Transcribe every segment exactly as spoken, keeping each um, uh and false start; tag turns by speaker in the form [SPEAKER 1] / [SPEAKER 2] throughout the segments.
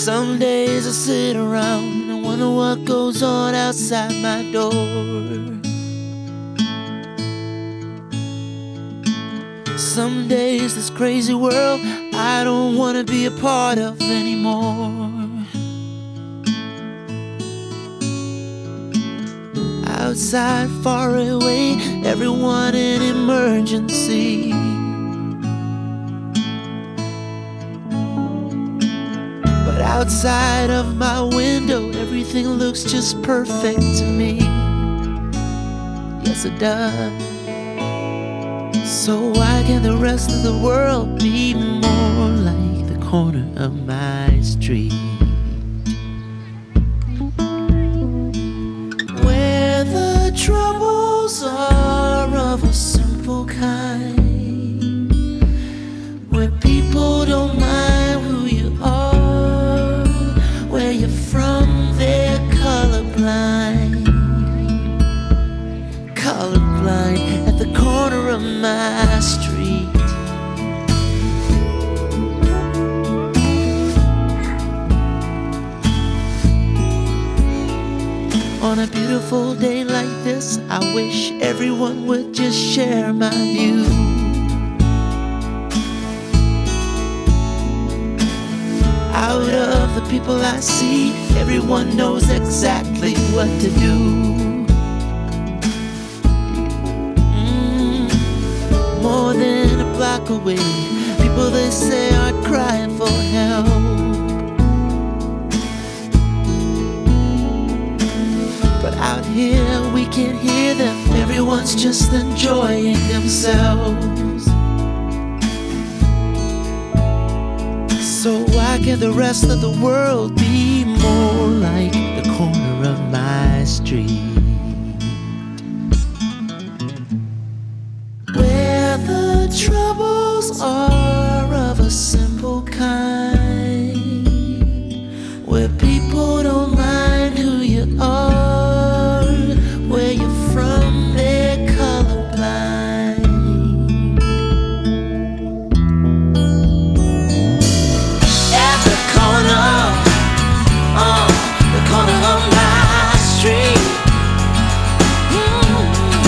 [SPEAKER 1] Some days I sit around and wonder what goes on outside my door. Some days this crazy world I don't want to be a part of anymore. Outside, far away, everyone in emergency. But outside of my window, everything looks just perfect to me. Yes, it does. So why can the rest of the world be more like the corner of my street? Where the troubles are of a simple kind, where people don't mind who you are, where you're from, they're colorblind. Colorblind at the corner of my street. On a beautiful day like this, I wish everyone would just share my view. Out of the people I see, everyone knows exactly what to do. Mm, more than a block away, people they say are crying for help. But out here we can't hear them, everyone's just enjoying themselves. So why can't the rest of the world be more like the corner of my street? Where the troubles are of a simple kind, where people don't mind who you are, where you're from, they're colorblind. At the corner, uh, the corner of my street, mm,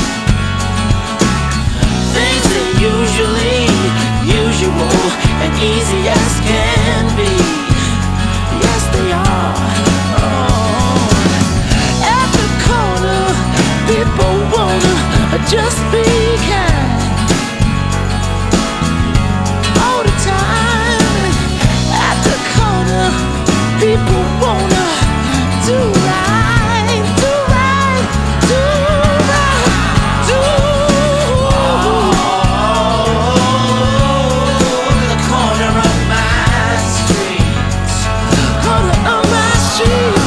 [SPEAKER 1] things are usually usual and easy as can be. Yes, they are. Oh. At the corner, people wanna just be kind all the time. At the corner, people wanna do right, do right, do right, do the corner of my street, corner of my street.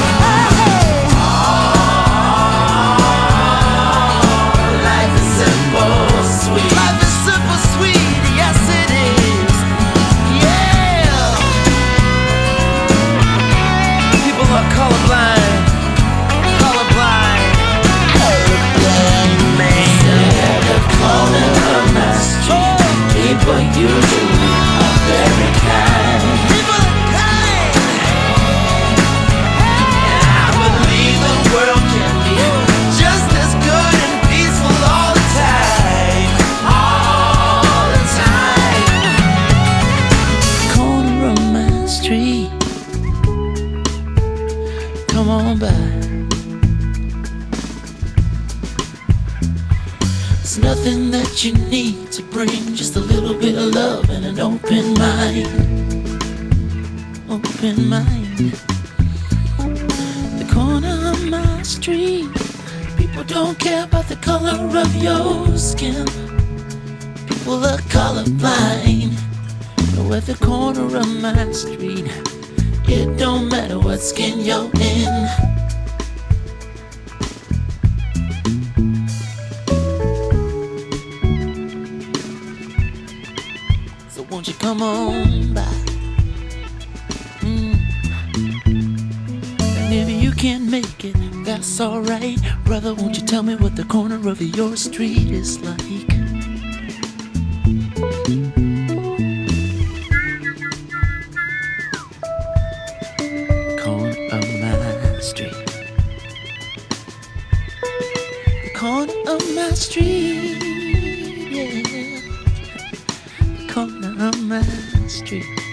[SPEAKER 1] Usually are very kind. People are kind. And I believe the world can be just as good and peaceful all the time. All the time. Corner of my street, come on by. There's nothing that you need to bring, just a little bit of love and an open mind. Open mind. The corner of my street, people don't care about the color of your skin. People are colorblind. No, at the corner of my street, it don't matter what skin you're in. Won't you come on by? Mm. And if you can't make it, that's alright. Brother, won't you tell me what the corner of your street is like? street. The corner of my street, yeah. The corner of my street.